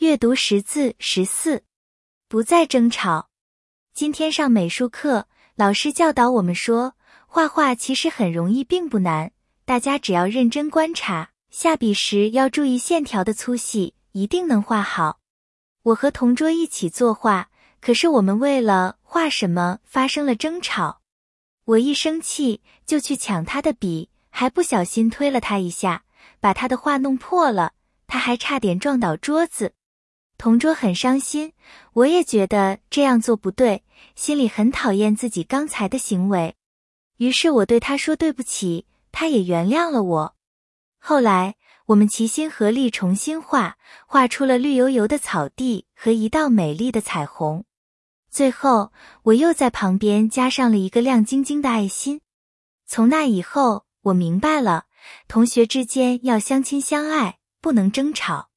阅读识字14，不再争吵。今天上美术课，老师教导我们说，画画其实很容易并不难，大家只要认真观察，下笔时要注意线条的粗细，一定能画好。我和同桌一起作画，可是我们为了画什么发生了争吵。我一生气就去抢他的笔，还不小心推了他一下，把他的画弄破了，他还差点撞倒桌子。同桌很伤心，我也觉得这样做不对，心里很讨厌自己刚才的行为。于是我对他说对不起，他也原谅了我。后来我们齐心合力重新画出了绿油油的草地和一道美丽的彩虹。最后我又在旁边加上了一个亮晶晶的爱心。从那以后，我明白了，同学之间要相亲相爱，不能争吵。